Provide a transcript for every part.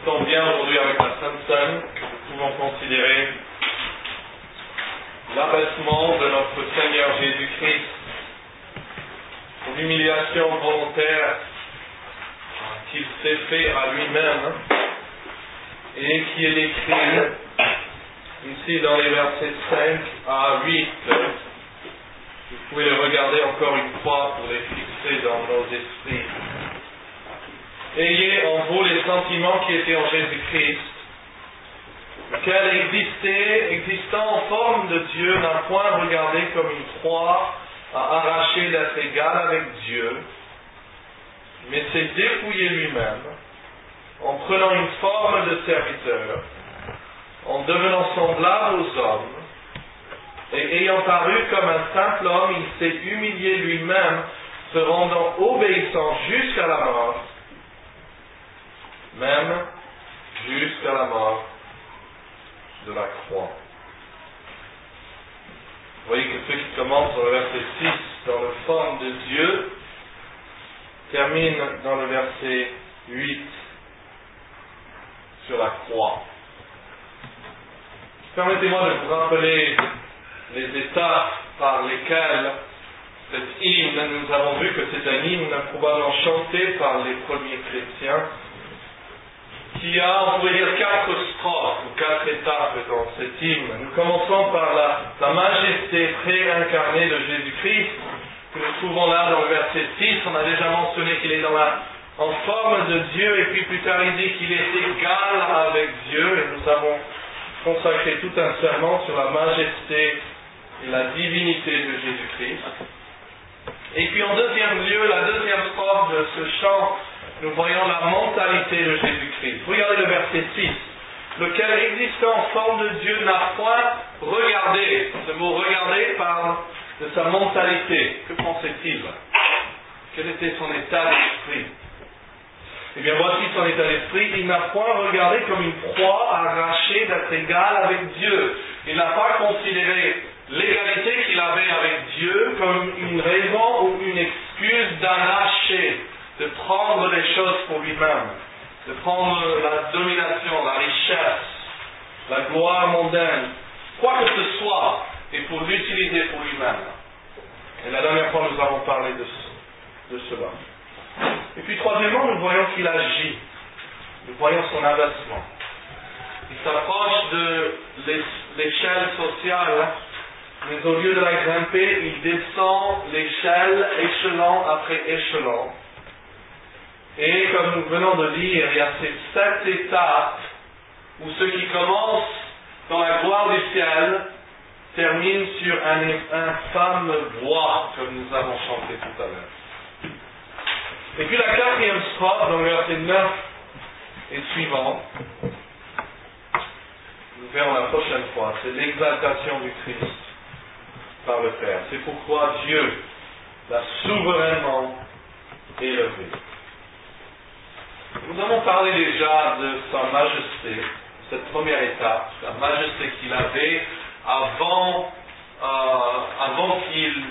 tombe bien aujourd'hui avec la Sainte Seine, nous pouvons considérer l'abaissement de notre Seigneur Jésus-Christ, l'humiliation volontaire qu'il s'est fait à lui-même et qui est décrit ici dans les versets 5 à 8. Vous pouvez les regarder encore une fois pour les fixer dans nos esprits. Ayez en vous les sentiments qui étaient en Jésus-Christ, lequel existant en forme de Dieu, n'a point regardé comme une proie à arracher d'être égal avec Dieu, mais s'est dépouillé lui-même, en prenant une forme de serviteur, en devenant semblable aux hommes, et ayant paru comme un simple homme, il s'est humilié lui-même, se rendant obéissant jusqu'à la mort, même jusqu'à la mort de la croix. Vous voyez que ce qui commence dans le verset 6, dans la forme de Dieu, termine dans le verset 8, sur la croix. Permettez-moi de vous rappeler les étapes par lesquelles cet hymne, nous avons vu que c'est un hymne probablement chanté par les premiers chrétiens, qui a, on pourrait dire, 4 strophes ou 4 étapes dans cet hymne. Nous commençons par la majesté préincarnée de Jésus-Christ, que nous trouvons là dans le verset 6. On a déjà mentionné qu'il est en forme de Dieu, et puis plus tard il dit qu'il est égal avec Dieu, et nous avons consacré tout un serment sur la majesté et la divinité de Jésus-Christ. Et puis en deuxième lieu, la deuxième strophe de ce chant, nous voyons la mentalité de Jésus-Christ. Regardez le verset 6. Lequel existant en forme de Dieu n'a point regardé. Ce mot regarder parle de sa mentalité. Que pensait-il? Quel était son état d'esprit? Eh bien, voici son état d'esprit. Il n'a point regardé comme une proie arrachée d'être égal avec Dieu. Il n'a pas considéré l'égalité qu'il avait avec Dieu comme une raison ou une excuse d'arracher, de prendre les choses pour lui-même, de prendre la domination, la richesse, la gloire mondaine, quoi que ce soit, et pour l'utiliser pour lui-même. Et la dernière fois, nous avons parlé de cela. Et puis, troisièmement, nous voyons qu'il agit. Nous voyons son abaissement. Il s'approche de l'échelle sociale, mais au lieu de la grimper, il descend l'échelle, échelon après échelon. Et comme nous venons de lire, il y a ces 7 étapes où ce qui commence dans la gloire du ciel termine sur un infâme bois, comme nous avons chanté tout à l'heure. Et puis la 4e strophe, dans le verset 9 et suivant, nous verrons la prochaine fois, c'est l'exaltation du Christ par le Père. C'est pourquoi Dieu l'a souverainement élevé. Nous avons parlé déjà de sa majesté, cette première étape, la majesté qu'il avait avant qu'il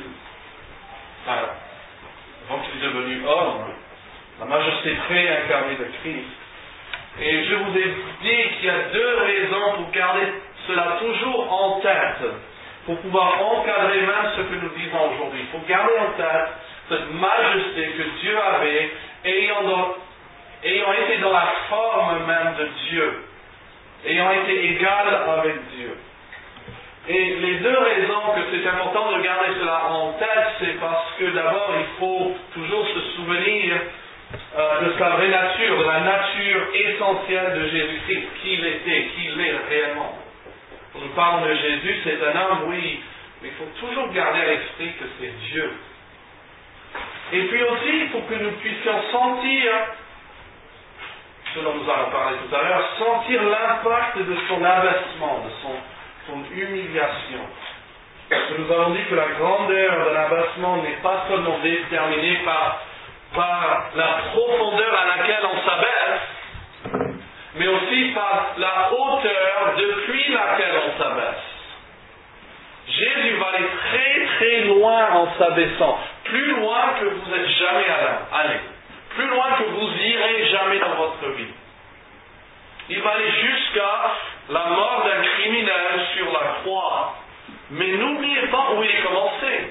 est devenu homme, la majesté préincarnée de Christ. Et je vous ai dit qu'il y a 2 raisons pour garder cela toujours en tête, pour pouvoir encadrer même ce que nous disons aujourd'hui. Il faut garder en tête cette majesté que Dieu avait, ayant été dans la forme même de Dieu, ayant été égal avec Dieu. Et les 2 raisons que c'est important de garder cela en tête, c'est parce que d'abord, il faut toujours se souvenir de sa vraie nature, de la nature essentielle de Jésus-Christ, qu'il était, qu'il est réellement. Quand nous parlons de Jésus, c'est un homme, oui, mais il faut toujours garder à l'esprit que c'est Dieu. Et puis aussi, il faut que nous puissions sentir, ce dont nous allons parler tout à l'heure, sentir l'impact de son abaissement, de son humiliation. Parce que nous avons dit que la grandeur de l'abaissement n'est pas seulement déterminée par la profondeur à laquelle on s'abaisse, mais aussi par la hauteur depuis laquelle on s'abaisse. Jésus va aller très très loin en s'abaissant, plus loin que vous n'êtes jamais allé, plus loin que vous irez jamais dans votre vie. Il va aller jusqu'à la mort d'un criminel sur la croix. Mais n'oubliez pas où il est commencé.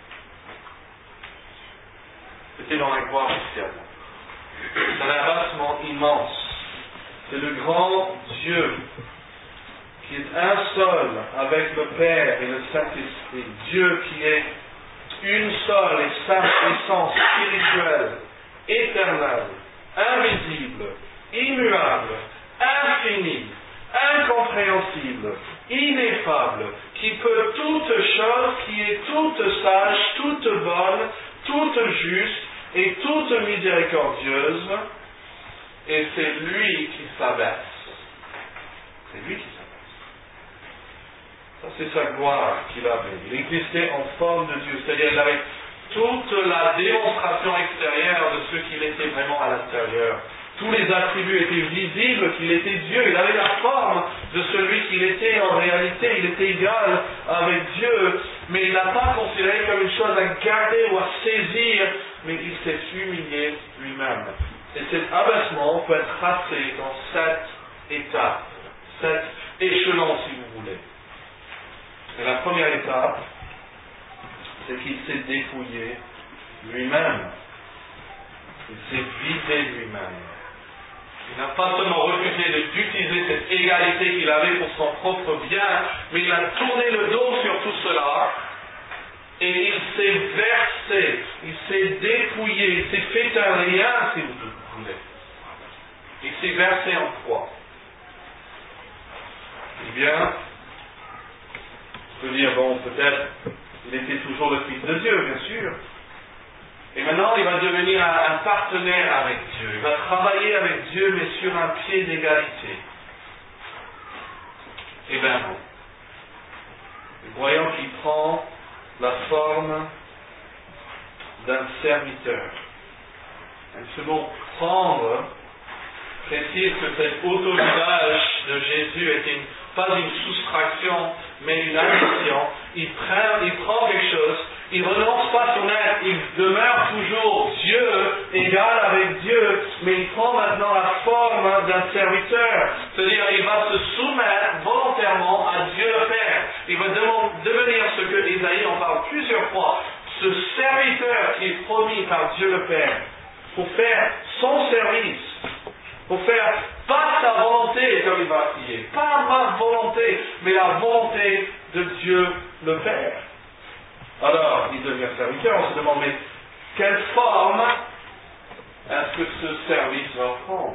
C'était dans la gloire du ciel. C'est un abaissement immense. C'est le grand Dieu qui est un seul avec le Père et le Saint-Esprit. Dieu qui est une seule et sainte essence spirituelle, éternelle, invisible, immuable, infinie, incompréhensible, ineffable, qui peut toutes choses, qui est toute sage, toute bonne, toute juste et toute miséricordieuse, et c'est lui qui s'abaisse. C'est lui qui s'abaisse. Ça, c'est sa gloire qu'il avait. Il existait en forme de Dieu, c'est-à-dire il avait toute la démonstration extérieure de ce qu'il était vraiment à l'intérieur. Tous les attributs étaient visibles qu'il était Dieu. Il avait la forme de celui qu'il était en réalité. Il était égal avec Dieu, mais il n'a pas considéré comme une chose à garder ou à saisir, mais il s'est humilié lui-même. Et cet abaissement peut être tracé dans 7 étapes, 7 échelons si vous voulez. Et la première étape, c'est qu'il s'est dépouillé lui-même. Il s'est vidé lui-même. Il n'a pas seulement refusé d'utiliser cette égalité qu'il avait pour son propre bien, mais il a tourné le dos sur tout cela et il s'est versé, il s'est dépouillé, il s'est fait un rien, si vous voulez. Il s'est versé en croix. Eh bien, on peut dire, bon, peut-être, il était toujours le Fils de Dieu, bien sûr. Et maintenant, il va devenir un partenaire avec Dieu. Il va travailler avec Dieu, mais sur un pied d'égalité. Eh bien non. Voyons qu'il prend la forme d'un serviteur. Un second prendre précise que cet auto-usage de Jésus était pas une soustraction, mais une addition. Il prend quelque chose, il renonce pas son être, il demeure toujours Dieu, égal avec Dieu, mais il prend maintenant la forme d'un serviteur. C'est-à-dire, il va se soumettre volontairement à Dieu le Père. Il va devenir ce que Isaïe en parle plusieurs fois, ce serviteur qui est promis par Dieu le Père, pour faire son service. Pour faire pas sa volonté, comme il va prier, pas ma volonté, mais la volonté de Dieu le Père. Alors, il devient serviteur, on se demande, mais quelle forme est-ce que ce service va prendre?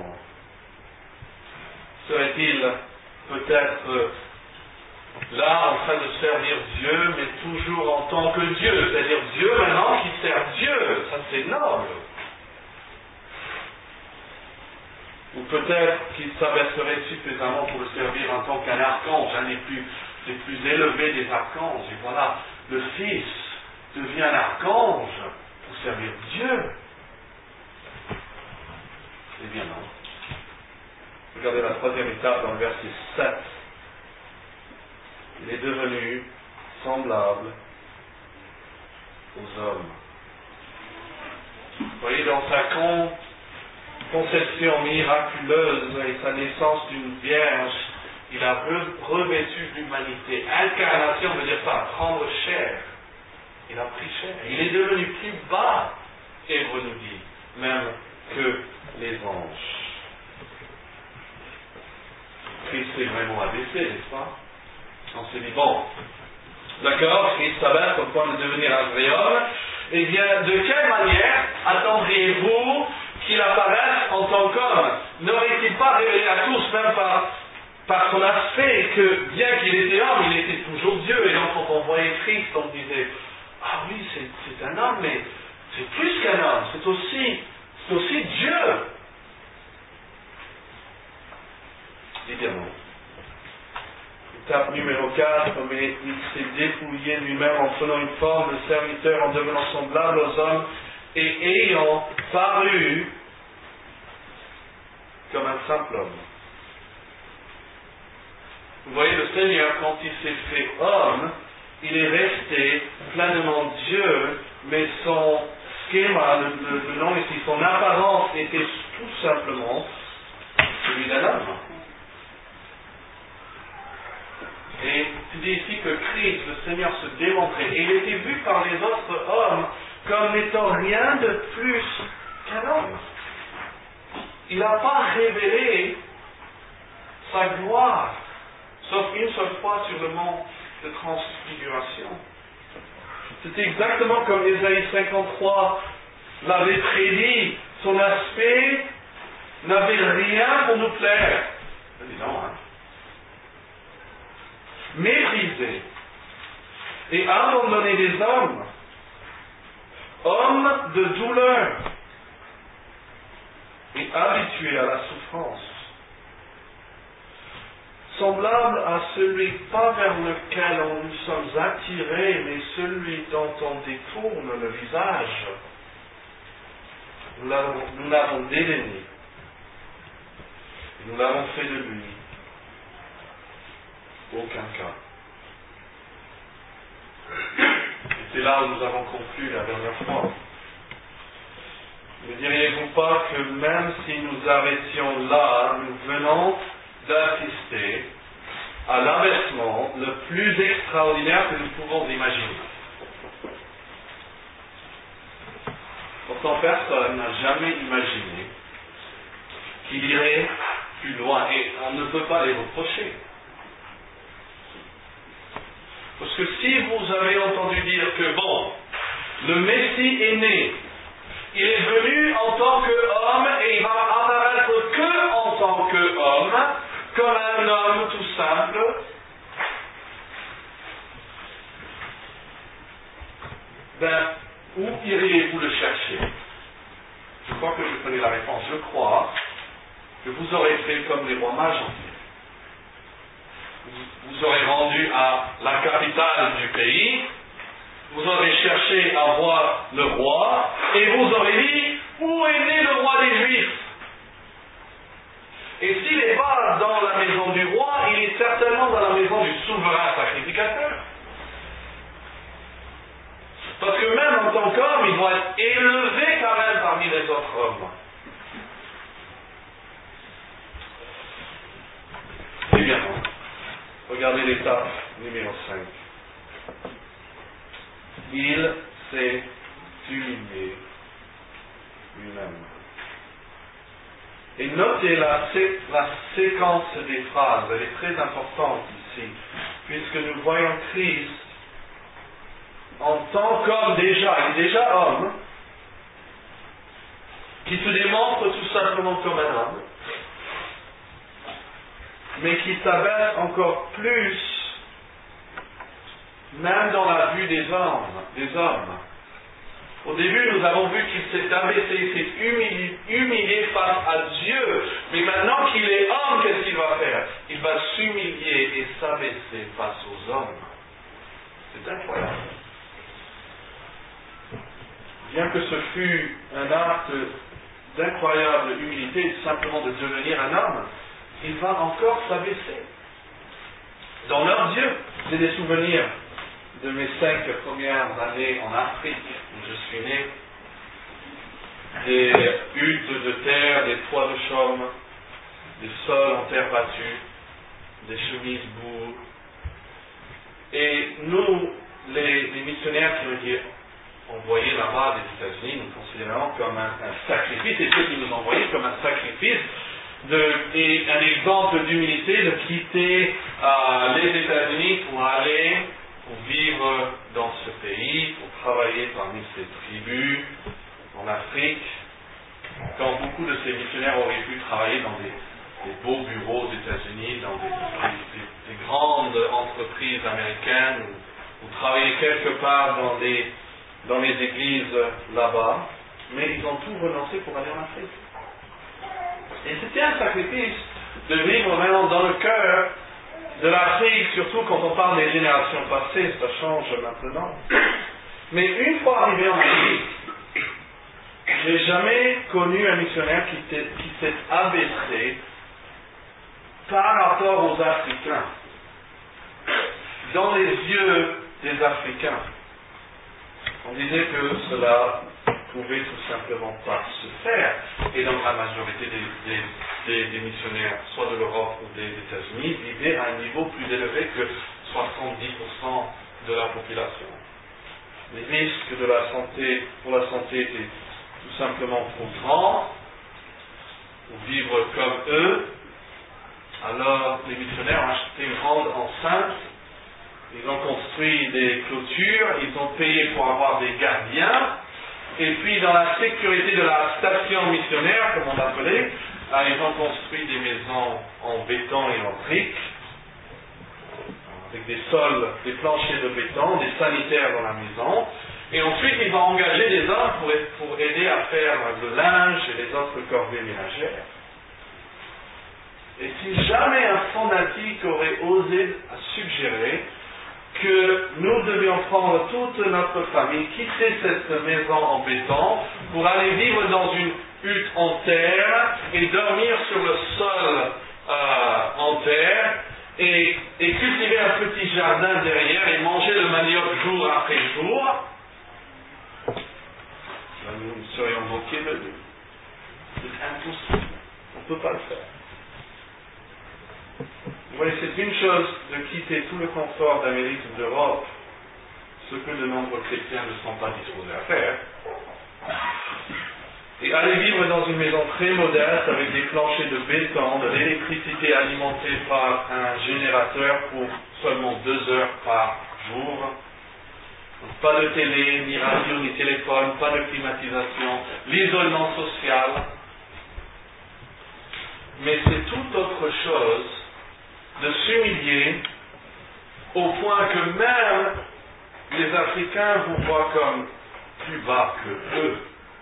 Serait-il peut-être là en train de servir Dieu, mais toujours en tant que Dieu, c'est-à-dire Dieu maintenant qui sert Dieu, ça c'est noble. Ou peut-être qu'il s'abaisserait suffisamment pour le servir en tant qu'un archange, un des plus élevés des archanges. Et voilà, le Fils devient un archange pour servir Dieu. Eh bien non. Regardez la troisième étape dans le verset 7. Il est devenu semblable aux hommes. Vous voyez, dans sa conception miraculeuse et sa naissance d'une vierge, il a revêtu l'humanité. Incarnation veut dire ça, prendre chair. Il a pris chair. Il est devenu plus bas, Hébreu nous dit, même que les anges. Christ est vraiment abaissé, n'est-ce pas? On se dit, bon, d'accord, Christ s'abaisse au point de devenir un vrai homme. Eh bien, de quelle manière attendriez-vous qu'il apparaisse en tant qu'homme? N'aurait-il pas révélé à tous, même par son aspect, que bien qu'il était homme, il était toujours Dieu? Et donc, quand on voyait Christ, on disait, ah oui, c'est un homme, mais c'est plus qu'un homme, c'est aussi Dieu. Évidemment. Étape numéro 4, mais il s'est dépouillé lui-même en prenant une forme de serviteur, en devenant semblable aux hommes, et ayant paru comme un simple homme. Vous voyez, le Seigneur, quand il s'est fait homme, il est resté pleinement Dieu, mais son schéma, le nom ici, son apparence était tout simplement celui d'un homme. Seigneur se démontrait. Et il était vu par les autres hommes comme n'étant rien de plus qu'un homme. Il n'a pas révélé sa gloire, sauf une seule fois sur le mont de transfiguration. C'était exactement comme Ésaïe 53 l'avait prédit. Son aspect n'avait rien pour nous plaire. Dis non, hein. Méprisé et abandonné des hommes, homme de douleur et habitué à la souffrance, semblable à celui pas vers lequel nous sommes attirés, mais celui dont on détourne le visage. Nous l'avons dédaigné. Nous l'avons fait de lui aucun cas. Et c'est là où nous avons conclu la dernière fois. Ne diriez-vous pas que même si nous arrêtions là, nous venons d'assister à l'abaissement le plus extraordinaire que nous pouvons imaginer? Pourtant, personne n'a jamais imaginé qu'il irait plus loin, et on ne peut pas les reprocher. Parce que si vous avez entendu dire que, bon, le Messie est né, il est venu en tant qu'homme et il va apparaître que en tant qu'homme, comme un homme tout simple, ben, où iriez-vous le chercher? Je crois que je connais la réponse. Je crois que vous aurez fait comme les rois mages. Vous aurez rendu à la capitale du pays, vous aurez cherché à voir le roi, et vous aurez dit, où est né le roi des Juifs? Et s'il n'est pas dans la maison du roi, il est certainement dans la maison du souverain sacrificateur. Parce que même en tant qu'homme, il doit être élevé quand même parmi les autres hommes. Eh bien, regardez l'étape numéro 5. Il s'est humilié lui-même. Et notez la séquence des phrases, elle est très importante ici, puisque nous voyons Christ en tant qu'homme déjà, il est déjà homme, qui se démontre tout simplement comme un homme, mais qui s'abaisse encore plus, même dans la vue des hommes. Au début, nous avons vu qu'il s'est abaissé, il s'est humilié face à Dieu. Mais maintenant qu'il est homme, qu'est-ce qu'il va faire? Il va s'humilier et s'abaisser face aux hommes. C'est incroyable. Bien que ce fût un acte d'incroyable humilité, simplement de devenir un homme, il va encore s'abaisser. Dans leurs yeux, j'ai des souvenirs de mes 5 premières années en Afrique, où je suis né, des huttes de terre, des toits de chaume, des sols en terre battue, des chemises bourres. Et nous, les missionnaires qui ont été envoyés là-bas des États-Unis, nous considérons comme un sacrifice, et ceux qui nous envoyaient comme un sacrifice, et un exemple d'humilité de quitter les États-Unis pour aller pour vivre dans ce pays, pour travailler parmi ces tribus en Afrique, quand beaucoup de ces missionnaires auraient pu travailler dans des beaux bureaux aux États-Unis, dans des grandes entreprises américaines, ou travailler quelque part dans les églises là-bas, mais ils ont tout renoncé pour aller en Afrique. Et c'était un sacrifice de vivre vraiment dans le cœur de l'Afrique, surtout quand on parle des générations passées, ça change maintenant. Mais une fois arrivé en Afrique, je n'ai jamais connu un missionnaire qui s'est abaissé par rapport aux Africains, dans les yeux des Africains. On disait que cela pouvait tout simplement pas se faire. Et donc la majorité des missionnaires, soit de l'Europe ou des États-Unis, vivaient à un niveau plus élevé que 70% de la population. Les risques pour la santé étaient tout simplement trop grands pour vivre comme eux. Alors les missionnaires ont acheté une grande enceinte, ils ont construit des clôtures, ils ont payé pour avoir des gardiens, et puis dans la sécurité de la station missionnaire, comme on l'appelait, ils ont construit des maisons en béton et en briques, avec des sols, des planchers de béton, des sanitaires dans la maison, et ensuite ils ont engagé des hommes pour aider à faire le linge et les autres corvées ménagères. Et si jamais un fanatique aurait osé suggérer que nous devions prendre toute notre famille, quitter cette maison en béton pour aller vivre dans une hutte en terre et dormir sur le sol en terre et cultiver un petit jardin derrière et manger le manioc jour après jour, nous serions moqués de lui. C'est impossible. On ne peut pas le faire. Vous voyez, c'est une chose de quitter tout le confort d'Amérique ou d'Europe, ce que de nombreux chrétiens ne sont pas disposés à faire, et aller vivre dans une maison très modeste avec des planchers de béton, de l'électricité alimentée par un générateur pour seulement 2 heures par jour. Donc, pas de télé, ni radio, ni téléphone, pas de climatisation, l'isolement social. Mais c'est tout autre chose de s'humilier au point que même les Africains vous voient comme plus bas que eux.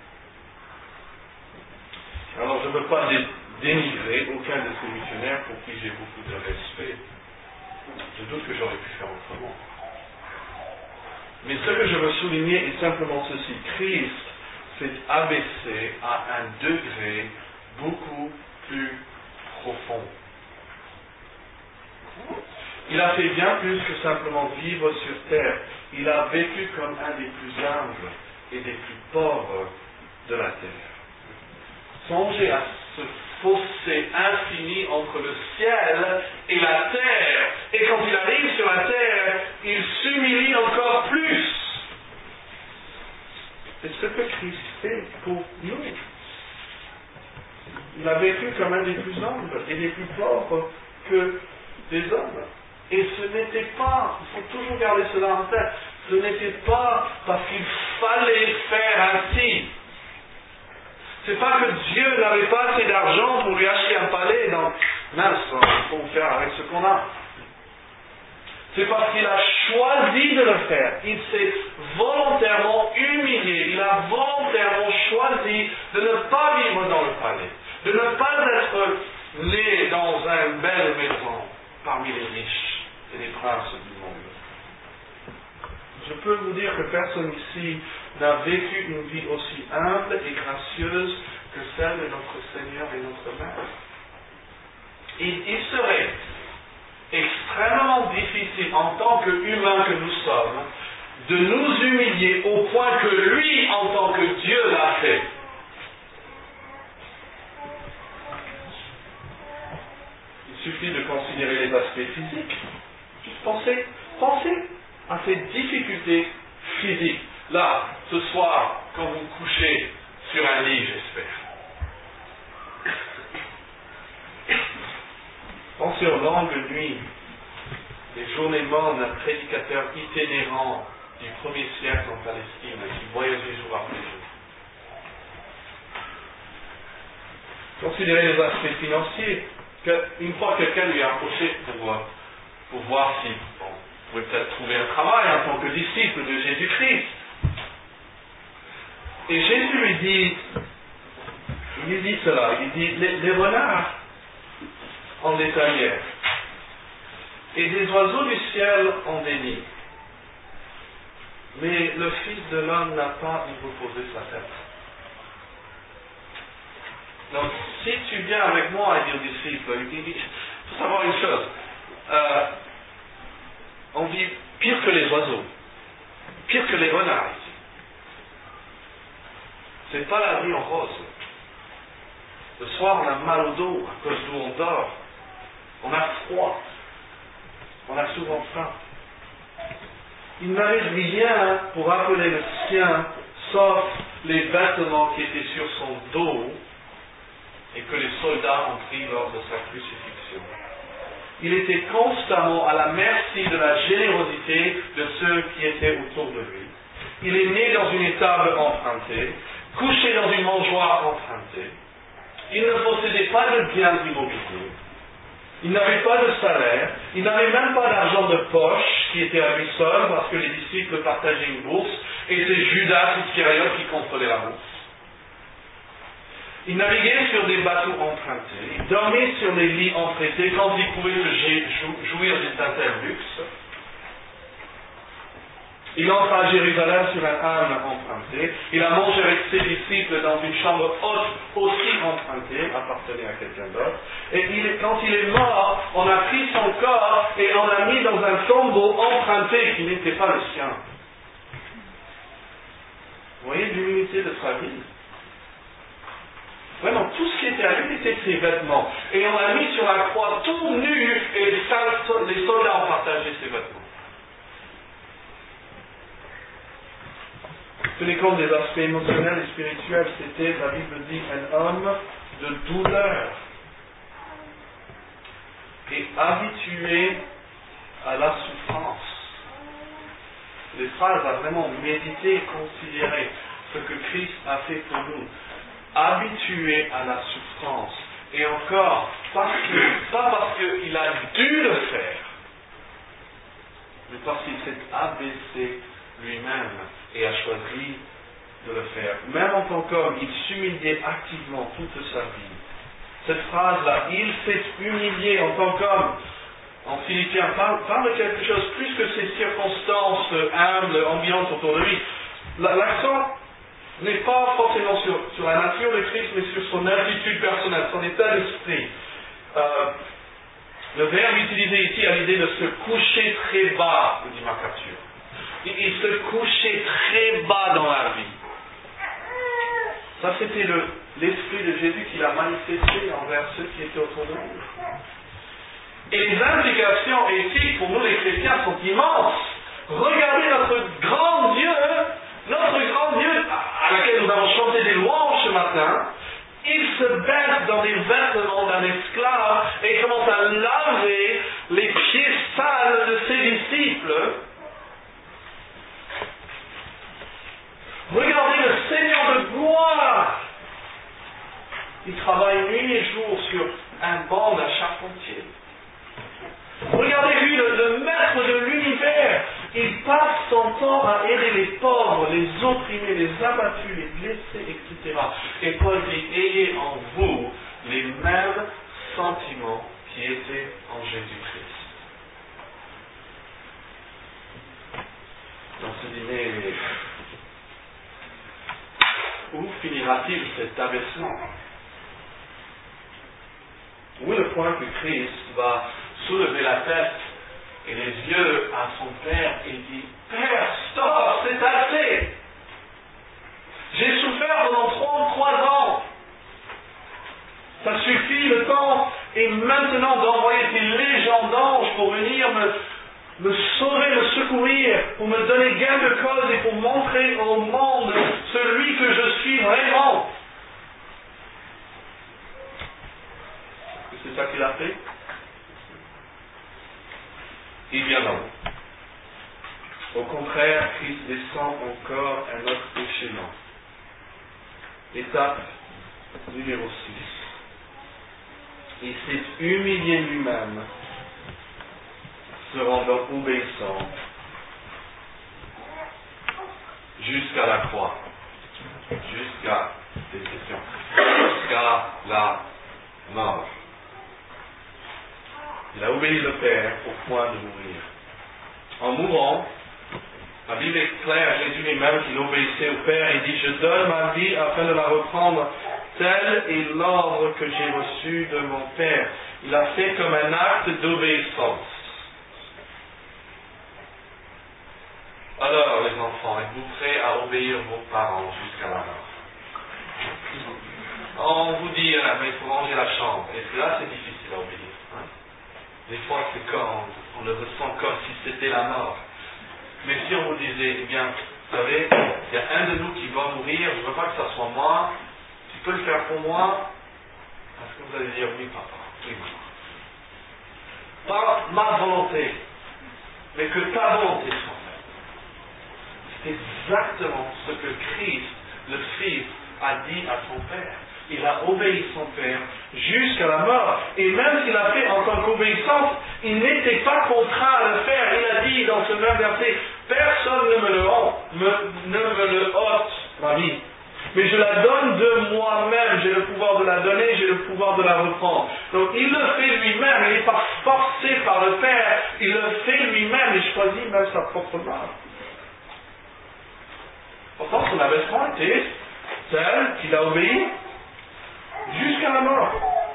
Alors je ne veux pas dénigrer aucun de ces missionnaires pour qui j'ai beaucoup de respect. Je doute que j'aurais pu faire autrement. Mais ce que je veux souligner est simplement ceci. Christ s'est abaissé à un degré beaucoup plus profond. Il a fait bien plus que simplement vivre sur terre. Il a vécu comme un des plus humbles et des plus pauvres de la terre. Songez à ce fossé infini entre le ciel et la terre. Et quand il arrive sur la terre, il s'humilie encore plus. C'est ce que Christ fait pour nous. Il a vécu comme un des plus humbles et des plus pauvres que des hommes. Et ce n'était pas, il faut toujours garder cela en tête, ce n'était pas parce qu'il fallait faire ainsi. C'est pas que Dieu n'avait pas assez d'argent pour lui acheter un palais, donc mince, il faut faire avec ce qu'on a. C'est parce qu'il a choisi de le faire. Il s'est volontairement humilié, il a volontairement choisi de ne pas vivre dans le palais, de ne pas être né dans une belle maison parmi les riches et les princes du monde. Je peux vous dire que personne ici n'a vécu une vie aussi humble et gracieuse que celle de notre Seigneur et notre Maître. Il serait extrêmement difficile en tant qu'humains que nous sommes de nous humilier au point que lui, en tant que Dieu, l'a fait. Il suffit de considérer les aspects physiques. Juste pensez à ces difficultés physiques. Là, ce soir, quand vous couchez sur un lit, j'espère. Pensez aux longues nuits, les journées mornes d'un prédicateur itinérant du 1er siècle en Palestine, qui voyageait jour après jour. Considérez les aspects financiers. Une fois quelqu'un lui a approché pour voir si vous pouvez peut-être trouver un travail en tant que disciple de Jésus-Christ. Et Jésus lui dit cela, il dit, les renards ont des tanières, et des oiseaux du ciel ont des nids, mais le Fils de l'homme n'a pas où reposer sa tête. Donc, si tu viens avec moi, il dit aux disciples, il faut savoir une chose, on vit pire que les oiseaux, pire que les renards ici. C'est pas la vie en rose. Le soir, on a mal au dos à cause d'où on dort. On a froid. On a souvent faim. il n'avait rien pour appeler le sien, sauf les vêtements qui étaient sur son dos et que les soldats ont pris lors de sa crucifixion. Il était constamment à la merci de la générosité de ceux qui étaient autour de lui. Il est né dans une étable empruntée, couché dans une mangeoire empruntée. Il ne possédait pas de biens immobiliers. Il n'avait pas de salaire. Il n'avait même pas d'argent de poche qui était à lui seul parce que les disciples partageaient une bourse et c'est Judas Iscariote qui contrôlait la bourse. Il naviguait sur des bateaux empruntés. Il dormait sur les lits empruntés quand il pouvait se jouir d'un tel luxe. Il entra à Jérusalem sur un âne emprunté. Il a mangé avec ses disciples dans une chambre haute aussi empruntée, appartenait à quelqu'un d'autre. Et quand il est mort, on a pris son corps et on l'a mis dans un tombeau emprunté qui n'était pas le sien. Vous voyez l'humilité de sa vie? Vraiment, tout ce qui était à lui était ses vêtements. Et on l'a mis sur la croix tout nu et les soldats ont partagé ses vêtements. Tenez compte des aspects émotionnels et spirituels, c'était, la Bible dit, un homme de douleur et habitué à la souffrance. Les frères ont vraiment médité et considéré ce que Christ a fait pour nous. Habitué à la souffrance. Et encore, pas parce qu'il a dû le faire, mais parce qu'il s'est abaissé lui-même et a choisi de le faire. Même en tant qu'homme, il s'humiliait activement toute sa vie. Cette phrase-là, il s'est humilié en tant qu'homme, en Philippiens, parle de quelque chose plus que ces circonstances humbles, ambiantes autour de lui. L'accent n'est pas forcément sur la nature de Christ, mais sur son attitude personnelle, son état d'esprit. Le verbe utilisé ici a l'idée de se coucher très bas, dit MacArthur. Il se couchait très bas dans la vie. Ça, c'était l'esprit de Jésus qu'il a manifesté envers ceux qui étaient autour de lui. Et les implications éthiques pour nous les chrétiens sont immenses. Regardez notre grand Dieu à laquelle nous avons chanté des louanges ce matin. Il se baisse dans les vêtements d'un esclave et commence à laver les pieds sales de ses disciples. Regardez le Seigneur de gloire. Il travaille nuit et jour sur un banc d'un charpentier. Regardez lui, le maître de l'univers. Il passe son temps à aider les pauvres, les opprimés, les abattus, les blessés, etc. Et Paul dit, ayez en vous les mêmes sentiments qui étaient en Jésus-Christ. Dans ce dîner, où finira-t-il cet abaissement? Où est le point que Christ va soulever la tête et les yeux à son Père et dit, Père, stop, c'est assez. J'ai souffert pendant 33 ans. Ça suffit, le temps est maintenant d'envoyer des légions d'anges pour venir me sauver, me secourir, pour me donner gain de cause et pour montrer au monde celui que je suis vraiment. C'est ça qu'il a fait? Il vient d'en haut. Au contraire, Christ descend encore un autre échelon. Étape numéro 6. Il s'est humilié lui-même, se rendant obéissant jusqu'à la croix, jusqu'à la mort. Il a obéi le Père au point de mourir. En mourant, la Bible est claire, Jésus lui-même qu'il obéissait au Père, il dit, je donne ma vie afin de la reprendre. Tel est l'ordre que j'ai reçu de mon Père. Il a fait comme un acte d'obéissance. Alors, les enfants, êtes-vous prêts à obéir vos parents jusqu'à la mort? On vous dit, mais il faut ranger la chambre. Et là, c'est difficile à obéir. Des fois, c'est quand on le ressent comme si c'était la mort. Mais si on vous disait, eh bien, vous savez, il y a un de nous qui doit mourir, je ne veux pas que ça soit moi, tu peux le faire pour moi? Est-ce que vous allez dire oui, papa, oui, maman? Pas ma volonté, mais que ta volonté soit faite. C'est exactement ce que Christ, le Fils, a dit à son Père. Il a obéi son Père jusqu'à la mort. Et même s'il a fait en tant qu'obéissance, il n'était pas contraint à le faire. Il a dit dans ce même verset, personne ne me le ôte, ma vie. Mais je la donne de moi-même. J'ai le pouvoir de la donner, j'ai le pouvoir de la reprendre. Donc il le fait lui-même. Il n'est pas forcé par le Père. Il le fait lui-même. Il choisit même sa propre mort. Pourtant, son abaissement était tel qu'il a obéi jusqu'à la mort.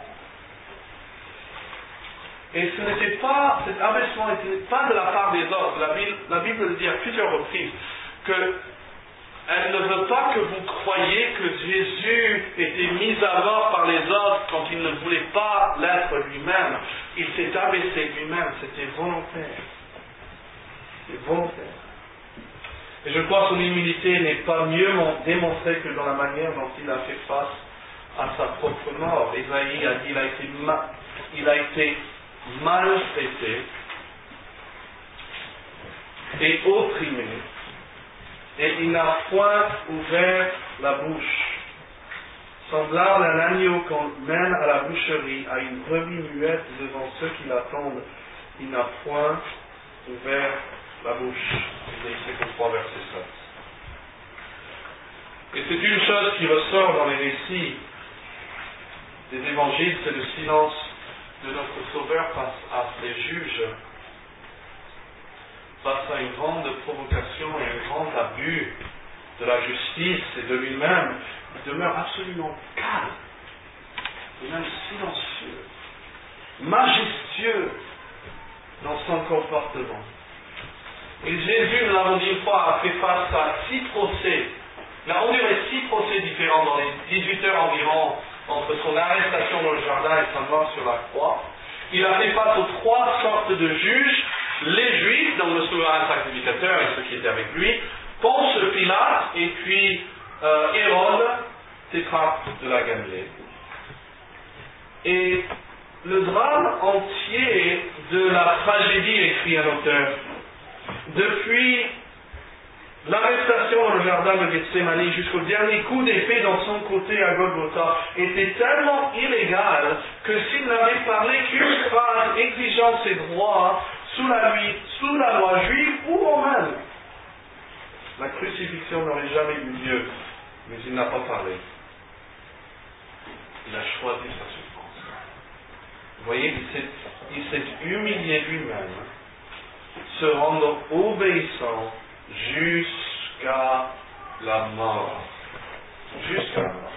Et ce n'était pas, cet abaissement n'était pas de la part des autres. La Bible le dit à plusieurs reprises qu'elle ne veut pas que vous croyiez que Jésus était mis à mort par les autres quand il ne voulait pas l'être lui-même. Il s'est abaissé lui-même, c'était volontaire. C'était volontaire. Et je crois que son humilité n'est pas mieux démontrée que dans la manière dont il a fait face à sa propre mort. Ésaïe a dit il a été maltraité et opprimé, et il n'a point ouvert la bouche. Semblable à un agneau qu'on mène à la boucherie, à une brebis muette devant ceux qui l'attendent, il n'a point ouvert la bouche. Isaïe 53, verset 7. Et c'est une chose qui ressort dans les récits des évangiles, c'est le silence de notre Sauveur face à ses juges, face à une grande provocation et un grand abus de la justice et de lui-même. Il demeure absolument calme, et même silencieux, majestueux dans son comportement. Et Jésus, nous l'avons dit une fois, a fait face à 6 procès. Il a enduré 6 procès différents dans les 18 heures environ entre son arrestation dans le jardin et sa mort sur la croix. Il a fait face aux 3 sortes de juges, les Juifs, donc le souverain sacrificateur et ceux qui étaient avec lui, Ponce Pilate et puis Hérode, tétrarque de la Galilée. Et le drame entier de la tragédie, écrit un auteur, depuis l'arrestation dans le jardin de Gethsémani jusqu'au dernier coup d'épée dans son côté à Golgotha était tellement illégal que s'il n'avait parlé qu'une phrase exigeant ses droits sous la loi juive ou romaine, la crucifixion n'aurait jamais eu lieu. Mais il n'a pas parlé. Il a choisi sa souffrance. Vous voyez, il s'est humilié lui-même, se rendant obéissant jusqu'à la mort. Jusqu'à la mort.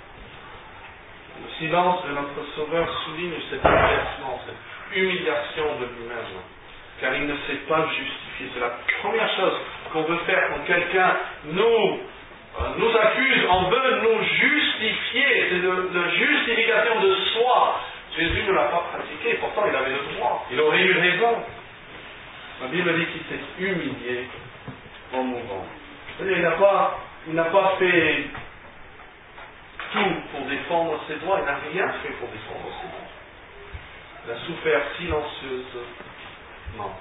Le silence de notre Sauveur souligne cet abaissement, cette humiliation de lui-même, car il ne s'est pas justifié. C'est la première chose qu'on veut faire quand quelqu'un nous accuse, on veut nous justifier, c'est la justification de soi. Jésus ne l'a pas pratiqué, pourtant il avait le droit, il aurait eu raison. La Bible dit qu'il s'est humilié en mourant. C'est-à-dire, il n'a pas fait tout pour défendre ses droits, il n'a rien fait pour défendre ses droits. Il a souffert silencieusement.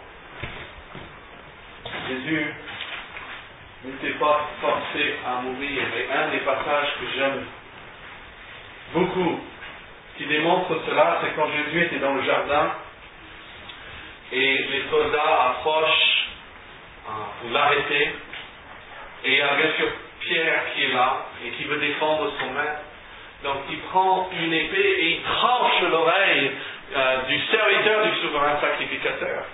Jésus n'était pas forcé à mourir, mais un des passages que j'aime beaucoup, qui démontre cela, c'est quand Jésus était dans le jardin et les soldats approchent pour l'arrêter, et il y a bien sûr Pierre qui est là et qui veut défendre son maître. Donc il prend une épée et il tranche l'oreille du serviteur du souverain sacrificateur.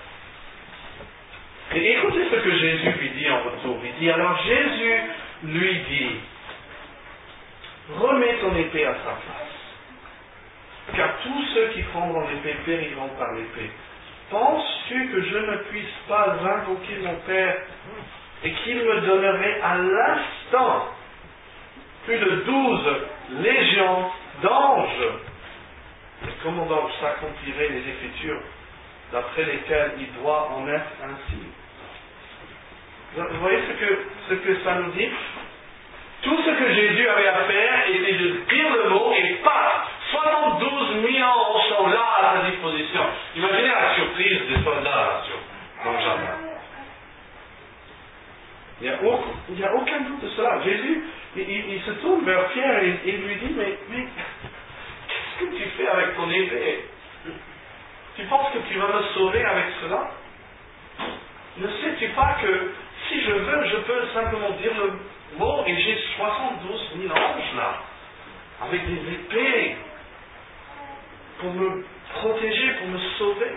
Et écoutez ce que Jésus lui dit en retour. Il dit, alors Jésus lui dit, remets ton épée à sa place, car tous ceux qui prendront l'épée périront par l'épée. Penses-tu que je ne puisse pas invoquer mon Père et qu'il me donnerait à l'instant plus de 12 légions d'anges? Et comment donc s'accompliraient les Écritures d'après lesquelles il doit en être ainsi? Vous voyez ce que ça nous dit? Tout ce que Jésus avait à faire était de dire le mot et paf, 72 000 ans sont là à sa disposition. Imaginez la surprise des soldats là, dans le jardin. Il n'y a aucun doute de cela. Jésus, il se tourne vers Pierre et il lui dit, mais qu'est-ce que tu fais avec ton épée? Tu penses que tu vas me sauver avec cela? Ne sais-tu pas que si je veux, je peux simplement dire le mot et j'ai 72 000 anges là, avec des épées, pour me protéger, pour me sauver.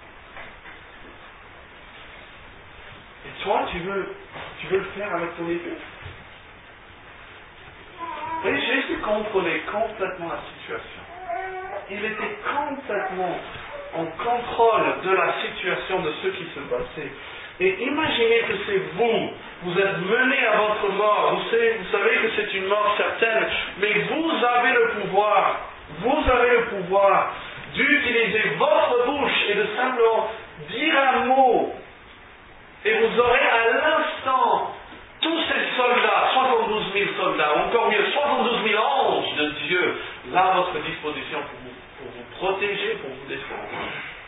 Et toi, tu veux le faire avec ton épée? Vous voyez, Jésus contrôlait complètement la situation. Il était complètement en contrôle de la situation de ce qui se passait. Et imaginez que c'est vous êtes mené à votre mort, vous savez que c'est une mort certaine, mais vous avez le pouvoir d'utiliser votre bouche et de simplement dire un mot, et vous aurez à l'instant tous ces soldats, 72 000 soldats, ou encore mieux, 72 000 anges de Dieu, là à votre disposition pour vous protéger, pour vous défendre.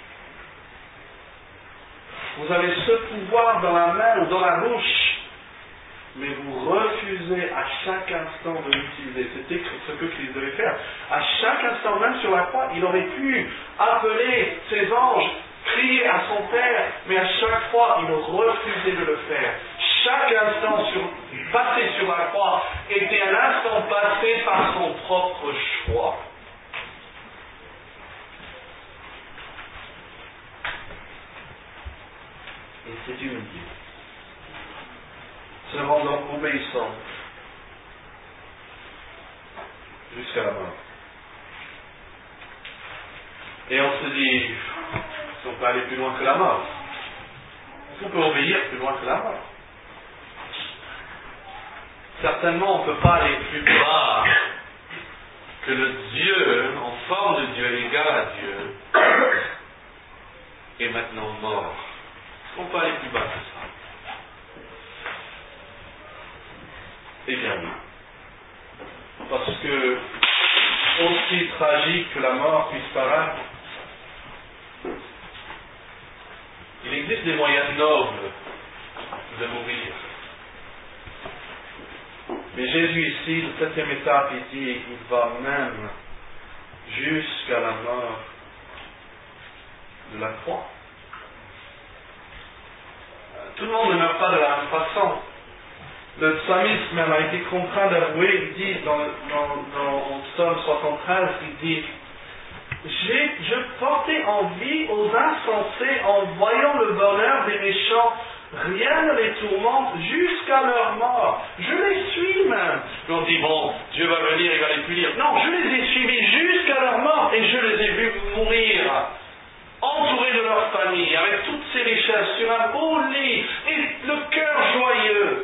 Vous avez ce pouvoir dans la main ou dans la bouche, mais vous refusez à chaque instant de l'utiliser. C'était ce que Christ devait faire. À chaque instant, même sur la croix, il aurait pu appeler ses anges, crier à son Père, mais à chaque fois, il refusait de le faire. Chaque instant passé sur la croix était un instant passé par son propre choix. Et c'est humilié, se rendant obéissant jusqu'à la mort. Et on se dit, si on peut aller plus loin que la mort, on peut obéir plus loin que la mort. Certainement, on ne peut pas aller plus bas que le Dieu, en forme de Dieu, égal à Dieu, est maintenant mort. On peut aller plus bas que ça. Eh bien oui. Parce que, aussi tragique que la mort puisse paraître, il existe des moyens nobles de mourir. Mais Jésus ici, de 7e étape, il dit, il va même jusqu'à la mort de la croix. Tout le monde ne meurt pas de la même façon. Le psalmiste même a été contraint d'avouer, il dit dans Psaume 73, il dit, je portais envie aux insensés en voyant le bonheur des méchants. Rien ne les tourmente jusqu'à leur mort. Je les suis même. On dit, bon, Dieu va venir, il va les punir. Non, je les ai suivis jusqu'à leur mort et je les ai vus mourir, entourés de leur famille, avec toutes ces richesses, sur un beau lit, et le cœur joyeux.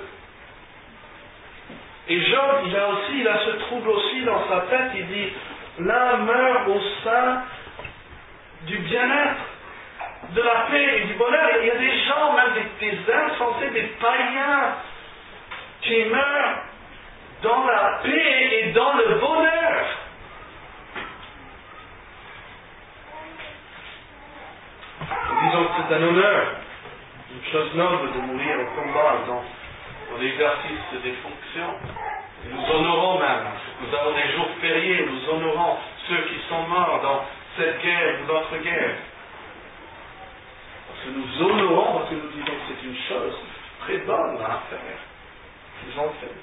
Et Job, il a ce trouble aussi dans sa tête, il dit, l'un meurt au sein du bien-être, de la paix et du bonheur. Il y a des gens, même des insensés, des païens, qui meurent dans la paix et dans le bonheur. Disons que c'est un honneur, une chose noble de mourir au combat dans l'exercice des fonctions. Et nous honorons même, nous avons des jours fériés, nous honorons ceux qui sont morts dans cette guerre ou d'autres guerres. Parce que nous honorons, parce que nous disons que c'est une chose très bonne à faire. Ils ont fait.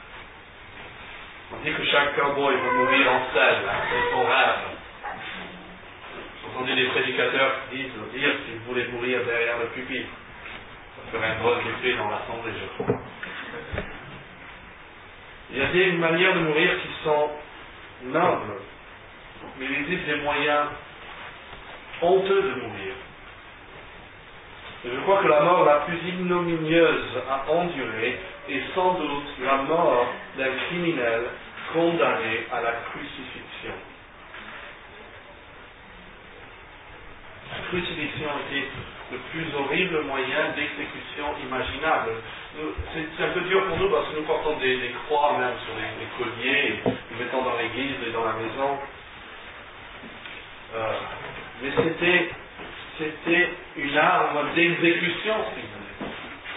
On dit que chaque cowboy va mourir en selle, c'est son rêve. J'ai entendu des prédicateurs qui disent si vous voulez mourir derrière le pupitre, ça ferait un drôle d'effet dans l'assemblée, je crois. Il y a des manières de mourir qui sont nobles, mais il existe des moyens honteux de mourir. Et je crois que la mort la plus ignominieuse à endurer est sans doute la mort d'un criminel condamné à la crucifixion. crucifixion était le plus horrible moyen d'exécution imaginable. C'est un peu dur pour nous parce que nous portons des croix même sur les colliers, nous mettons dans l'église et dans la maison. Mais c'était une arme d'exécution, si vous voulez.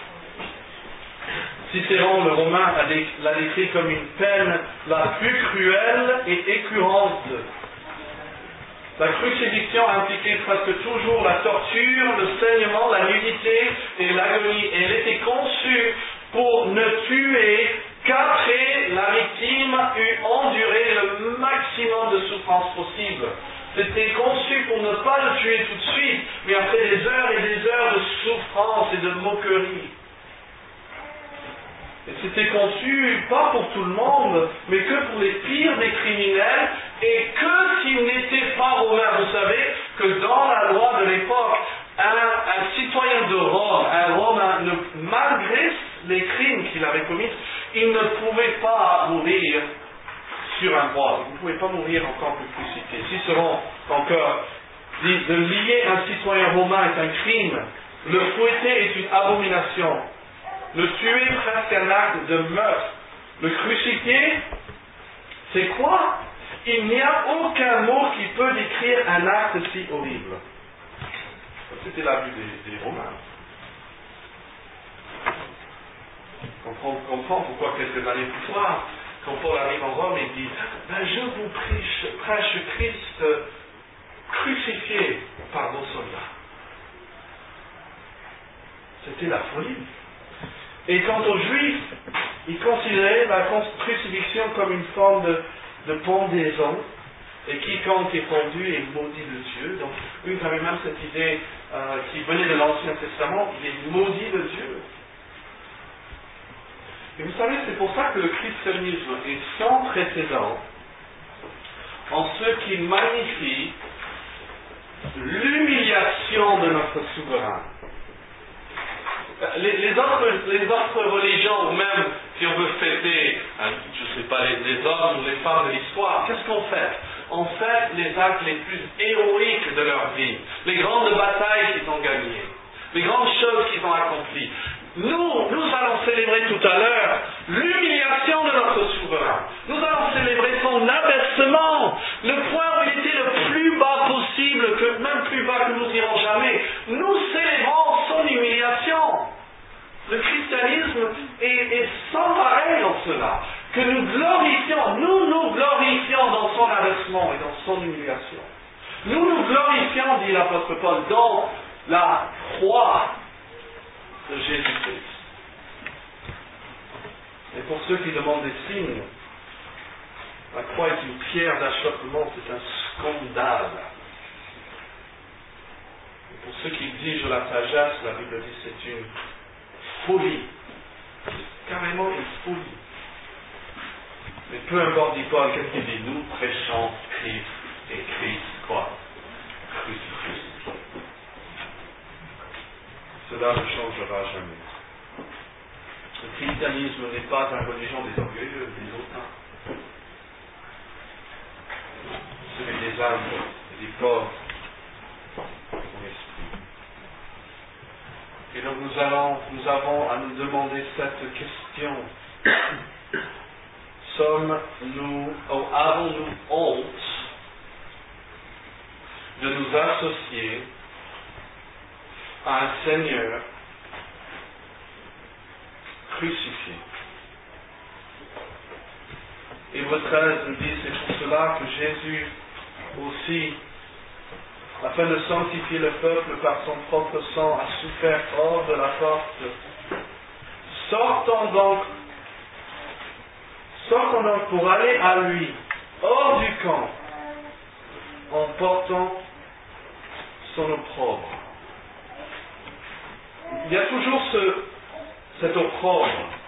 Cicéron, le Romain, l'a décrit comme une peine la plus cruelle et écœurante. La crucifixion impliquait presque toujours la torture, le saignement, la nudité et l'agonie. Et elle était conçue pour ne tuer qu'après la victime eut enduré le maximum de souffrance possible. C'était conçu pour ne pas le tuer tout de suite, mais après des heures et des heures de souffrance et de moquerie. Et c'était conçu pas pour tout le monde, mais que pour les pires des criminels, et que s'ils n'étaient pas romains. Vous savez que dans la loi de l'époque, un citoyen de Rome, un Romain, malgré les crimes qu'il avait commis, il ne pouvait pas mourir sur un bois. Il ne pouvait pas mourir en tant que crucifié. Cicéron encore dit de lier un citoyen romain est un crime, le fouetter est une abomination. Le tuer presque un acte de meurtre. Le crucifier, c'est quoi? Il n'y a aucun mot qui peut décrire un acte si horrible. C'était la vue des Romains. On comprend pourquoi quelques années plus tard, quand Paul arrive en Rome, il dit « Je vous prêche Christ crucifié par vos soldats. » C'était la folie. Et quant aux Juifs, ils considéraient la crucifixion comme une forme de pendaison, et quiconque est pendu est maudit de Dieu. Donc, eux avaient même cette idée qui venait de l'Ancien Testament, il est maudit de Dieu. Et vous savez, c'est pour ça que le christianisme est sans précédent en ce qu'il magnifie l'humiliation de notre souverain. Les autres religions, ou même si on veut fêter, je ne sais pas, les hommes ou les femmes de l'histoire, qu'est-ce qu'on fait? On fête les actes les plus héroïques de leur vie, les grandes batailles qu'ils ont gagnées, les grandes choses qu'ils ont accomplies. Nous allons célébrer tout à l'heure l'humiliation de notre souverain. Nous allons célébrer son abaissement, le point où il était le plus bas possible, même plus bas que nous irons jamais. Nous célébrons son humiliation. Le christianisme est sans pareil en cela, que nous glorifions dans son abaissement et dans son humiliation. Nous glorifions, dit l'apôtre Paul, dans la croix de Jésus-Christ. Et pour ceux qui demandent des signes, la croix est une pierre d'achoppement, c'est un scandale. Et pour ceux qui exigent la sagesse, la Bible dit c'est une folie. C'est carrément une folie. Mais peu importe, dit Paul, qu'est-ce qu'il dit? Nous prêchons Christ et Christ quoi? Crucifié. Cela ne changera jamais. Le christianisme n'est pas une religion des orgueilleux, des hautains. Celui des âmes et des pauvres en esprit. Et donc nous avons à nous demander cette question. Avons-nous honte de nous associer à un Seigneur crucifié? Hébreux 13 nous dit, c'est pour cela que Jésus aussi, afin de sanctifier le peuple par son propre sang, a souffert hors de la porte. Sortons donc pour aller à lui, hors du camp, en portant son opprobre. Il y a toujours cet opprobre.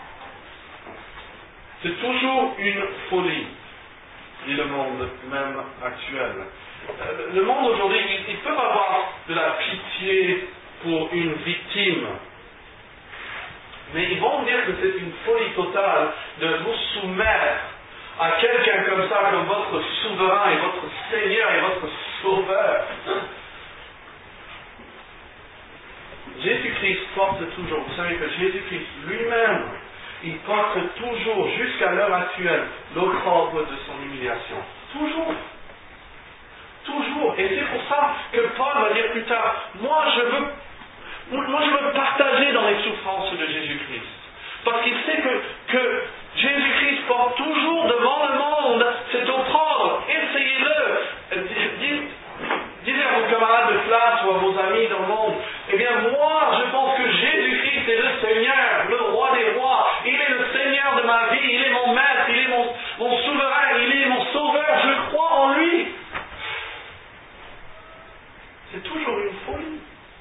C'est toujours une folie, dit le monde même actuel. Le monde aujourd'hui, ils peuvent avoir de la pitié pour une victime, mais ils vont dire que c'est une folie totale de vous soumettre à quelqu'un comme ça, comme votre souverain et votre Seigneur et votre Sauveur. Jésus-Christ porte toujours. Vous savez que Jésus-Christ lui-même, il porte toujours, jusqu'à l'heure actuelle, l'opprobre de son humiliation. Toujours. Toujours. Et c'est pour ça que Paul va dire plus tard, moi je veux partager dans les souffrances de Jésus-Christ. Parce qu'il sait que Jésus-Christ porte toujours devant le monde cet opprobre. Essayez-le. Dites à vos camarades de classe ou à vos amis dans le monde, eh bien moi je pense que Jésus-Christ est le Seigneur, le roi des rois. Il est le Seigneur de ma vie, il est mon maître, il est mon souverain, il est mon sauveur. Je crois en lui. C'est toujours une folie.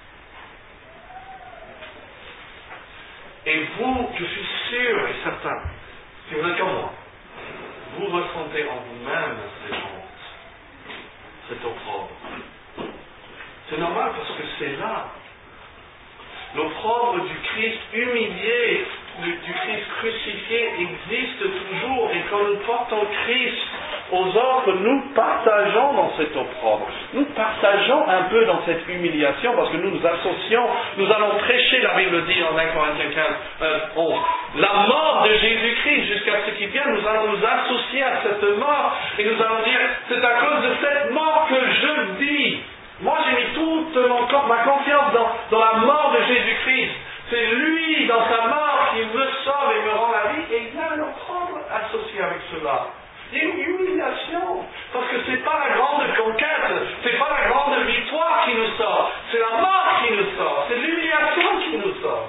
Et vous, je suis sûr et certain, si vous êtes comme moi, vous ressentez en vous-même cette honte, cet opprobre. C'est normal parce que c'est là. L'opprobre du Christ humilié, du Christ crucifié existe toujours. Et quand nous portons Christ aux autres, nous partageons dans cet opprobre. Nous partageons un peu dans cette humiliation parce que nous nous associons, nous allons prêcher, la Bible dit en 1 Corinthiens 11, la mort de Jésus-Christ jusqu'à ce qu'il vienne, nous allons nous associer à cette mort et nous allons dire, c'est à cause de cette mort que je vis. Moi j'ai mis toute ma confiance dans la mort de Jésus-Christ. C'est lui, dans sa mort, qui me sauve et me rend la vie, et il y a un opprobre associé avec cela. Il y a une humiliation, parce que c'est pas la grande conquête, c'est pas la grande victoire qui nous sort, c'est la mort qui nous sort, c'est l'humiliation qui nous sort.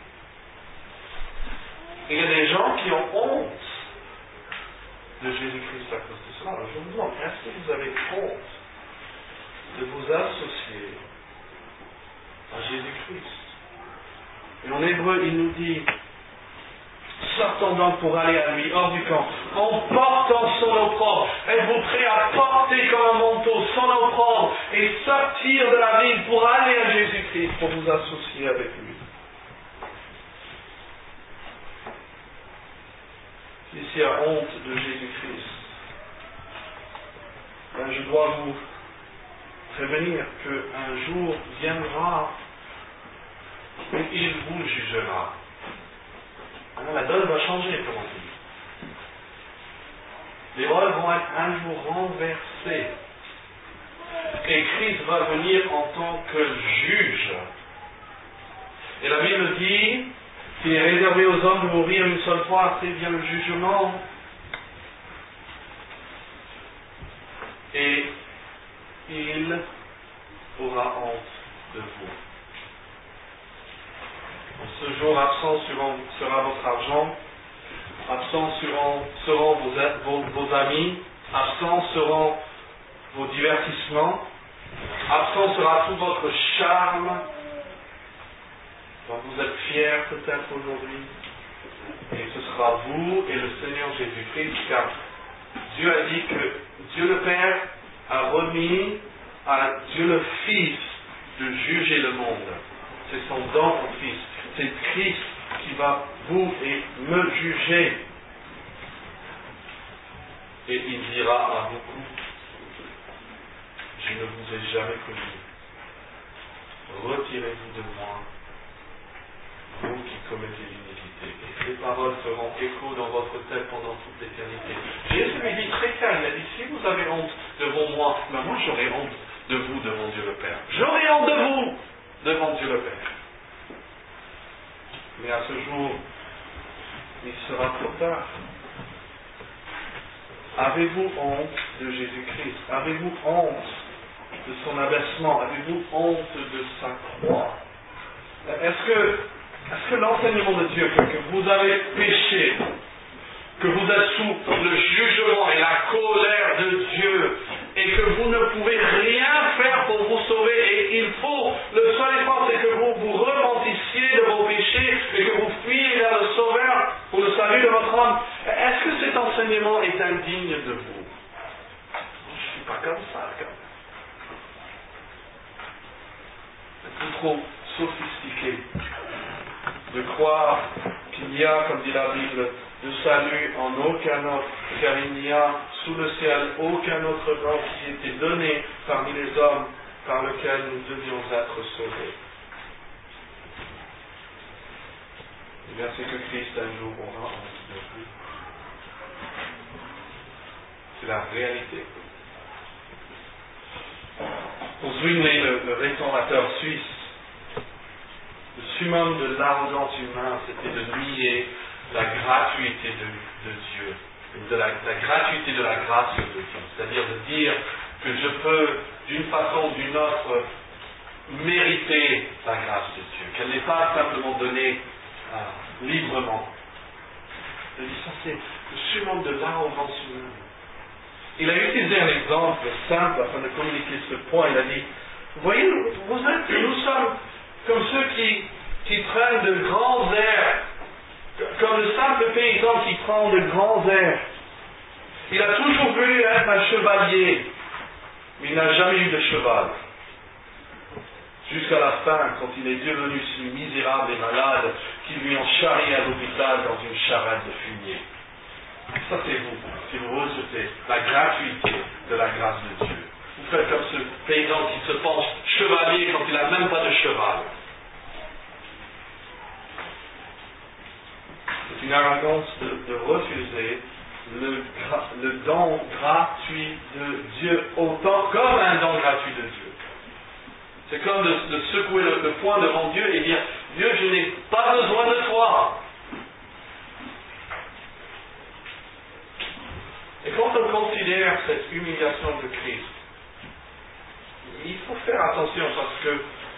Et il y a des gens qui ont honte de Jésus-Christ à cause de cela. Alors je vous demande, est-ce que vous avez honte de vous associer à Jésus-Christ? Et en hébreu, il nous dit, sortons donc pour aller à lui, hors du camp, en portant son opprobre. Êtes-vous prêts à porter comme un manteau son opprobre et sortir de la ville pour aller à Jésus-Christ, pour vous associer avec lui? S'il y a honte de Jésus-Christ, je dois vous prévenir qu'un jour viendra où il vous jugera. Alors la donne va changer, comme on dit. Les rôles vont être un jour renversés. Et Christ va venir en tant que juge. Et la Bible dit qu'il est réservé aux hommes de mourir une seule fois, après vient le jugement. Et il aura honte de vous. En ce jour, absent sera votre argent, absent seront vos amis, absent seront vos divertissements, absent sera tout votre charme, dont vous êtes fiers peut-être aujourd'hui, et ce sera vous et le Seigneur Jésus-Christ, car Dieu a dit que Dieu le Père a remis à Dieu le Fils de juger le monde. C'est son don au Fils. C'est Christ qui va vous et me juger. Et il dira à beaucoup, je ne vous ai jamais connu. Retirez-vous de moi, vous qui commettez l'iniquité. Et ces paroles feront écho dans votre tête pendant toute l'éternité. Jésus lui dit très clair, il a dit, si vous avez honte devant moi, ben moi j'aurai honte de vous devant Dieu le Père. J'aurai honte de vous devant Dieu le Père. Mais à ce jour, il sera trop tard. Avez-vous honte de Jésus-Christ? Avez-vous honte de son abaissement? Avez-vous honte de sa croix? Est-ce que l'enseignement de Dieu, que vous avez péché, que vous êtes sous le jugement et la colère de Dieu, et que vous ne pouvez rien faire pour vous sauver, et le seul effort c'est que vous vous repentissiez de vos péchés, et que vous fuyiez vers le Sauveur pour le salut de votre âme, est-ce que cet enseignement est indigne de vous? Je ne suis pas comme ça, quand même. C'est trop sophistiqué de croire qu'il y a, comme dit la Bible, de salut en aucun autre, car il n'y a sous le ciel aucun autre nom qui ait été donné parmi les hommes par lequel nous devions être sauvés. Eh bien, c'est que Christ un jour aura honte de vous. C'est la réalité. Pour Zwingli, le réformateur suisse, le summum de l'arrogance humaine, c'était de nier la gratuité de Dieu, la gratuité de la grâce de Dieu. C'est-à-dire de dire que je peux, d'une façon ou d'une autre, mériter la grâce de Dieu, qu'elle n'est pas simplement donnée librement. Il dit ça, c'est le summum de l'arrogance humaine. Il a utilisé un exemple simple afin de communiquer ce point. Il a dit, vous voyez, nous sommes comme ceux qui prennent de grands airs, comme le simple paysan qui prend de grands airs. Il a toujours voulu être un chevalier, mais il n'a jamais eu de cheval. Jusqu'à la fin, quand il est devenu si misérable et malade, qu'ils lui ont charrié à l'hôpital dans une charrette de fumier. Ça, c'est vous, si vous rejetez la gratuité de la grâce de Dieu. Vous faites comme ce paysan qui se pense chevalier quand il n'a même pas de cheval. C'est une arrogance de refuser le don gratuit de Dieu, autant comme un don gratuit de Dieu. C'est comme de secouer le poing devant Dieu et dire, Dieu, je n'ai pas besoin de toi. Et quand on considère cette humiliation de Christ, il faut faire attention parce que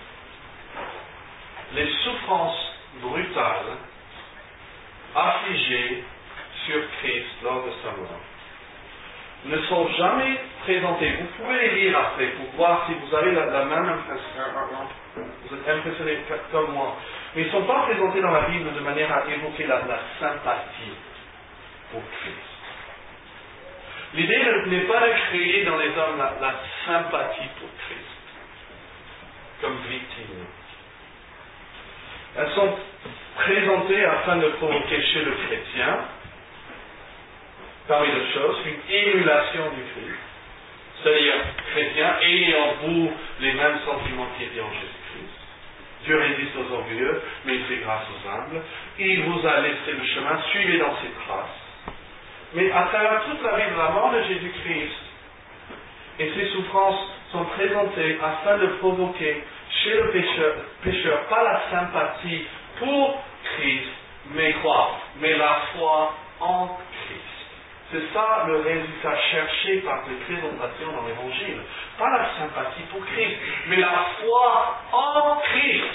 les souffrances brutales affligées sur Christ lors de sa mort ne sont jamais présentées. Vous pouvez les lire après pour voir si vous avez la même impression, vous êtes impressionné comme moi. Mais ils ne sont pas présentés dans la Bible de manière à évoquer la sympathie pour Christ. L'idée n'est pas de créer dans les hommes la sympathie pour Christ, comme victime. Elles sont présentées afin de provoquer chez le chrétien, parmi d'autres choses, une émulation du Christ. C'est-à-dire, chrétien, ayez en vous les mêmes sentiments qui étaient en Jésus-Christ. Dieu résiste aux orgueilleux, mais il fait grâce aux humbles. Il vous a laissé le chemin, suivez dans ses traces. Mais à travers toute la vie de la mort de Jésus-Christ, et ses souffrances sont présentées afin de provoquer chez le pécheur pas la sympathie pour Christ, mais quoi? Mais la foi en Christ. C'est ça le résultat cherché par les présentations dans l'Évangile. Pas la sympathie pour Christ, mais la foi en Christ.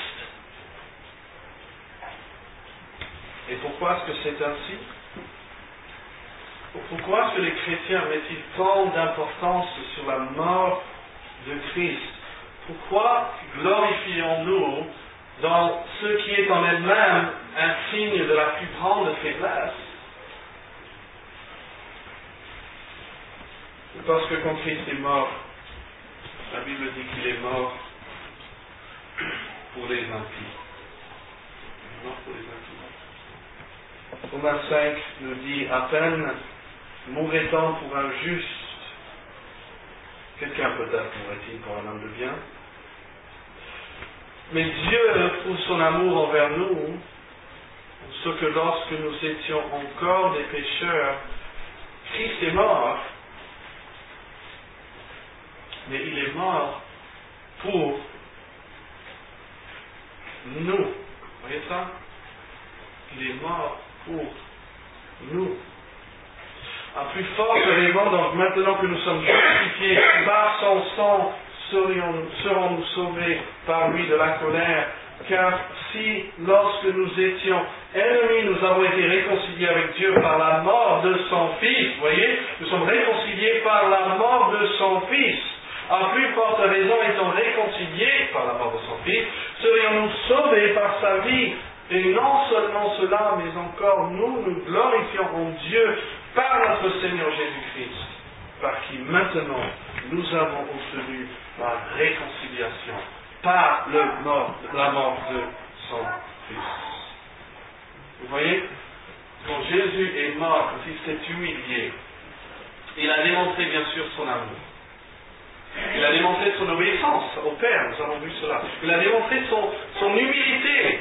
Et pourquoi est-ce que c'est ainsi? Pourquoi est-ce que les chrétiens mettent-ils tant d'importance sur la mort de Christ? Pourquoi glorifions-nous dans ce qui est en elle-même un signe de la plus grande faiblesse? Parce que quand Christ est mort, la Bible dit qu'il est mort pour les impies. Mort pour les impies. Romains 5 nous dit à peine mourrait-on pour un juste. Quelqu'un peut-être mourrait-il pour un homme de bien. Mais Dieu, pour son amour envers nous, ce que lorsque nous étions encore des pécheurs, Christ est mort. Mais il est mort pour nous. Vous voyez ça? Il est mort pour nous. À plus forte raison, donc maintenant que nous sommes justifiés par son sang, serons-nous sauvés par lui de la colère. Car si, lorsque nous étions ennemis, nous avons été réconciliés avec Dieu par la mort de son Fils, vous voyez, nous sommes réconciliés par la mort de son Fils. À plus forte raison, étant réconciliés par la mort de son Fils, serions-nous sauvés par sa vie. Et non seulement cela, mais encore nous glorifions en Dieu par notre Seigneur Jésus-Christ, par qui maintenant nous avons obtenu la réconciliation par la mort de son Fils. Vous voyez, quand Jésus est mort, quand il s'est humilié, il a démontré bien sûr son amour. Il a démontré son obéissance au Père, nous avons vu cela. Il a démontré son humilité pour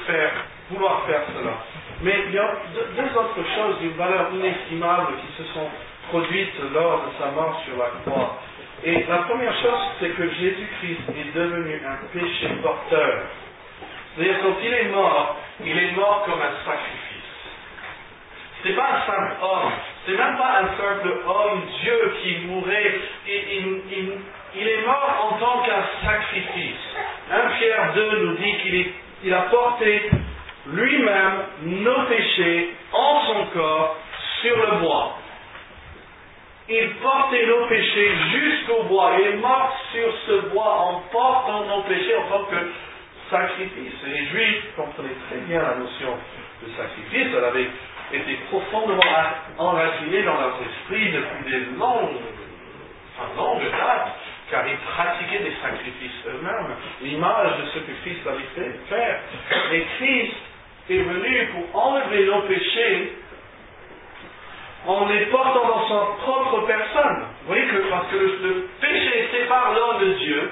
vouloir faire cela. Mais il y a deux autres choses d'une valeur inestimable qui se sont produites lors de sa mort sur la croix. Et la première chose, c'est que Jésus-Christ est devenu un péché porteur. C'est-à-dire, quand il est mort comme un sacrifice. C'est pas un simple homme, c'est même pas un simple homme, Dieu, qui mourrait. Il est mort en tant qu'un sacrifice. 1 Pierre 2 nous dit qu'il a porté lui-même nos péchés en son corps sur le bois. Il portait nos péchés jusqu'au bois. Il est mort sur ce bois en portant nos péchés en tant que sacrifice. Et les Juifs comprenaient très bien la notion de sacrifice. Elle avait été profondément enracinée dans leur esprit depuis des longues dates, car ils pratiquaient des sacrifices eux-mêmes, l'image de ce que Christ avait fait faire. Et Christ est venu pour enlever nos péchés en les portant dans sa propre personne. Vous voyez que parce que le péché sépare l'homme de Dieu,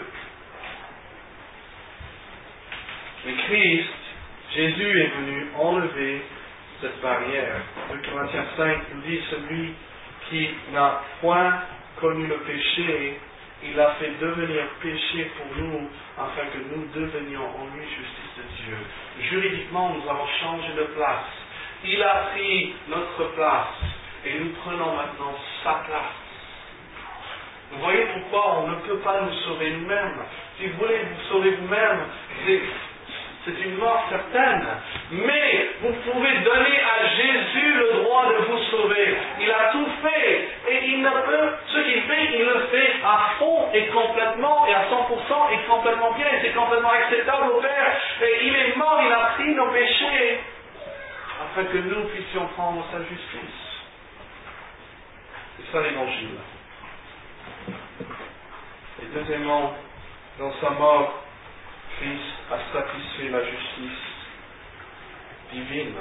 mais Christ, Jésus est venu enlever cette barrière. 2 Corinthiens 5 nous dit, celui qui n'a point connu le péché, il l'a fait devenir péché pour nous, afin que nous devenions en lui justice de Dieu. Juridiquement, nous avons changé de place. Il a pris notre place, et nous prenons maintenant sa place. Vous voyez pourquoi on ne peut pas nous sauver nous-mêmes. Si vous voulez vous sauver vous-même, c'est une mort certaine. Mais vous pouvez donner à Jésus le droit de vous sauver. Il a tout fait. Et ce qu'il fait, il le fait à fond et complètement, et à 100% et complètement bien. Et c'est complètement acceptable au Père. Et il est mort, il a pris nos péchés, afin que nous puissions prendre sa justice. C'est ça l'évangile. Et deuxièmement, dans sa mort, Christ a satisfait la justice divine.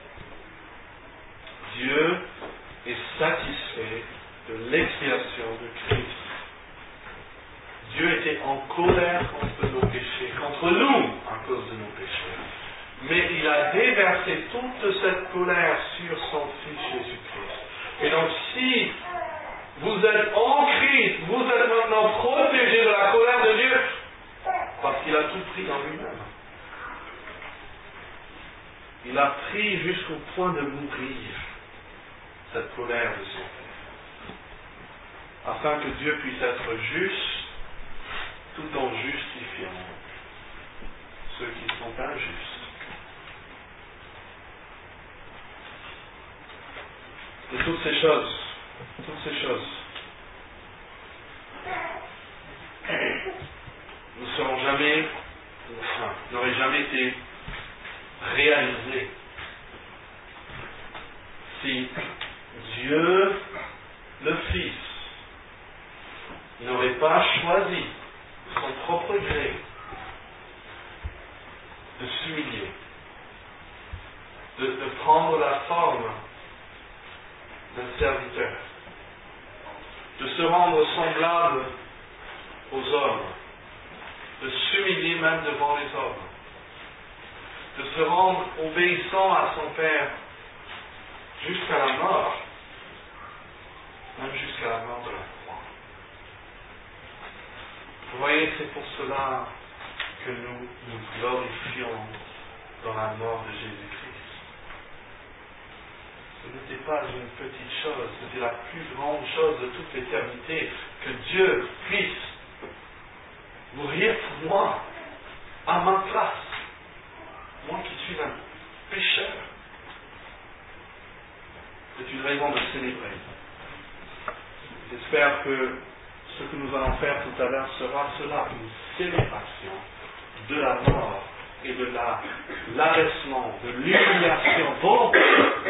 Dieu est satisfait de l'expiation de Christ. Dieu était en colère contre nos péchés, contre nous à cause de nos péchés. Mais il a déversé toute cette colère sur son Fils Jésus-Christ. Et donc si vous êtes en Christ, vous êtes maintenant protégés de la colère de Dieu, parce qu'il a tout pris en lui-même. Il a pris jusqu'au point de mourir cette colère de son Père, afin que Dieu puisse être juste, tout en justifiant ceux qui sont injustes. Et toutes ces choses, n'auraient jamais été réalisées si Dieu, le Fils, n'aurait pas choisi son propre gré de s'humilier, de prendre la forme d'un serviteur, de se rendre semblable aux hommes, de s'humilier même devant les hommes, de se rendre obéissant à son Père jusqu'à la mort, même jusqu'à la mort de la croix. Vous voyez, c'est pour cela que nous nous glorifions dans la mort de Jésus-Christ. Ce n'était pas une petite chose, c'était la plus grande chose de toute l'éternité, que Dieu puisse mourir pour moi, à ma place, moi qui suis un pécheur. C'est une raison de célébrer. J'espère que ce que nous allons faire tout à l'heure sera cela, une célébration de la mort et de l'abaissement, de l'humiliation volontaire